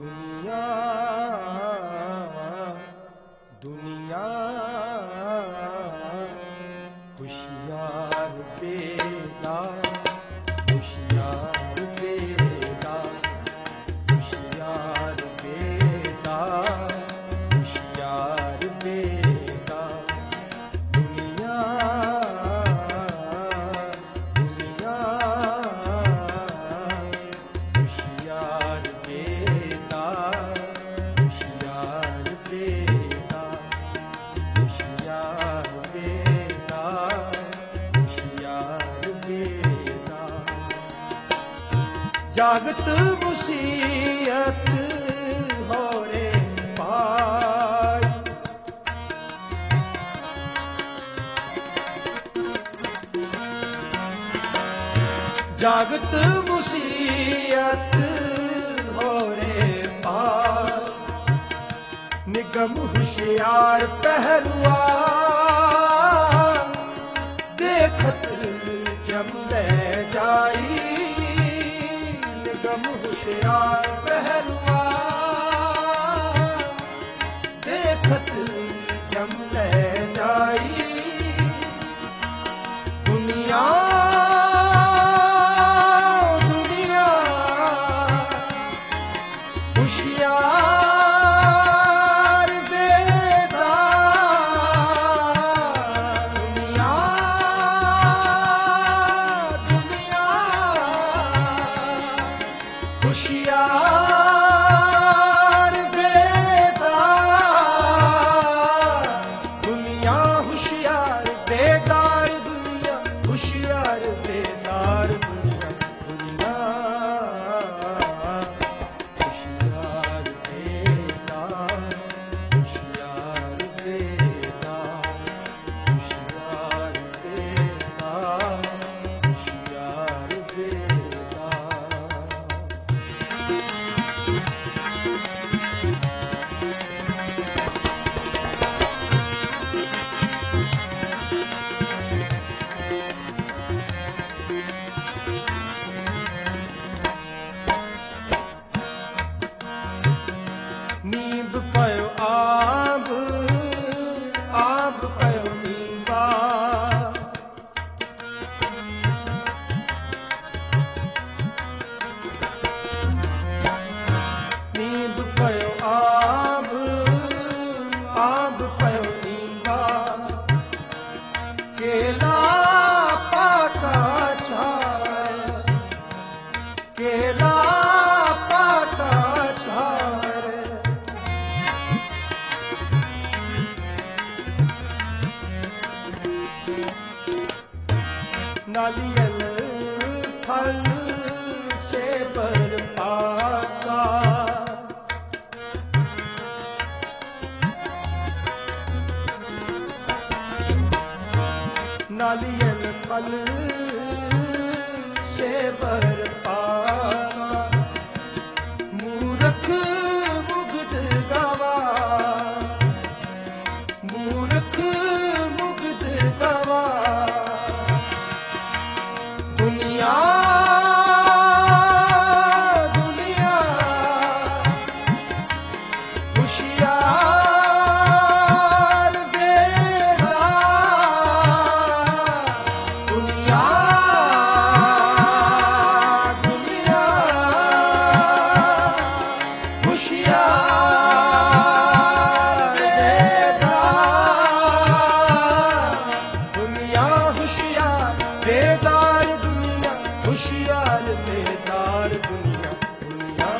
दुनिया दुनिया होशियार बेदार होशियार बेदार होशियार बेदार होशियार बेदार दुनिया दुनिया होशियार बेदार होशियार बेदार होशियार बेदार होशियार बेदार जागत मुसीयत हो रे पाई जागत मुसीयत हो रे पाई निगम होशियार पहलुआ देखत जम ले जाई निगम होशियार पहलुआ देखत जम ले जाई दुनिया दुनिया होशियार बेदार दुनिया दुनिया होशियार बेदार दुनिया होशियार बेदार दुनिया होशियार बेदार दुनिया दुनिया होशियार बेदार होशियार बेदार होशियार बेदार होशियार बेदार नींद पयो आब पयो नींबा नींद पयो आब पयो नींबा केला पाका छाय केला पाका छाय नालियल फल से बर पाका नालियल फल से बर पाका मूर्ख मुग्ध गवा मूर्ख मुग्ध गवा दुनिया दुनिया होशियार बेदार दुनिया दुनिया होशियार बेदार दुनिया होशियार बेदार दुनिया होशियार बेदार दुनिया दुनिया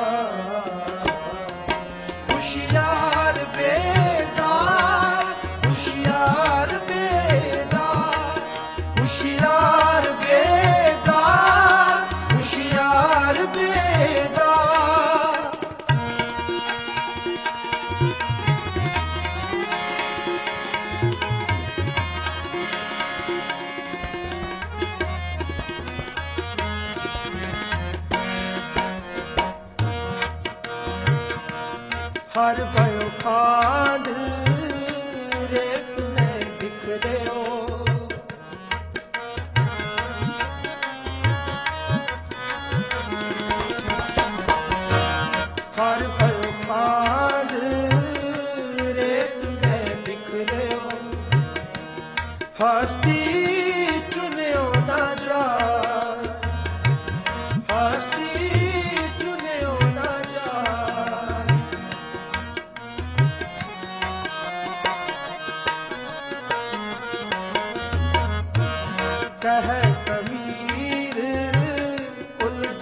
होशियार बेदार होशियार बेदार होशियार बेदार होशियार बेदार हर भयो खांड रेत में बिखरे हो हर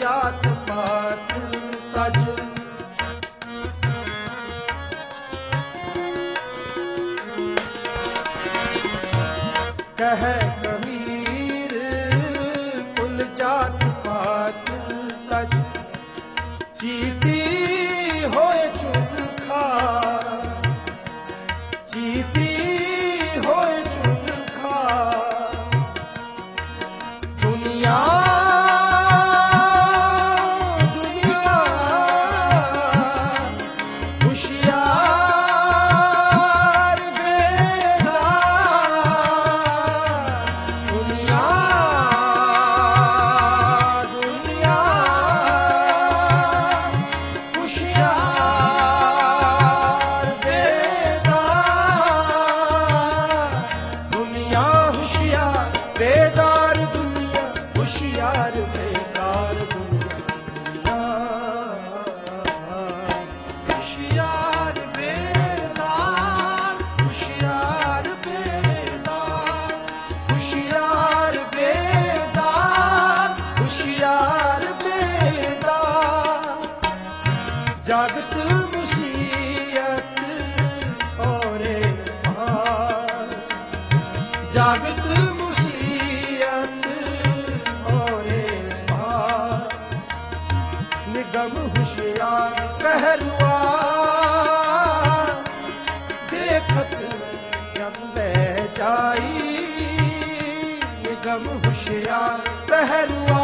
जात पात तज। कह कबीर कुल जात पात तज, चीती होए चुन खा, चीती होए चुन खा। दुनिया दुनिया होशियार बेदार, दुनिया दुनिया होशियार बेदार, दुनिया होशियार बेदार, दुनिया होशियार बेदार, दुनिया होशियार बेदार, होशियार बेदार, होशियार बेदार, होशियार बेदार। जागत मुसीयत औरे पार, जागत मुसीयत औरे पार। निगम होशियार पहलवान, देखत जब मैं जाई। निगम होशियार पहलवान,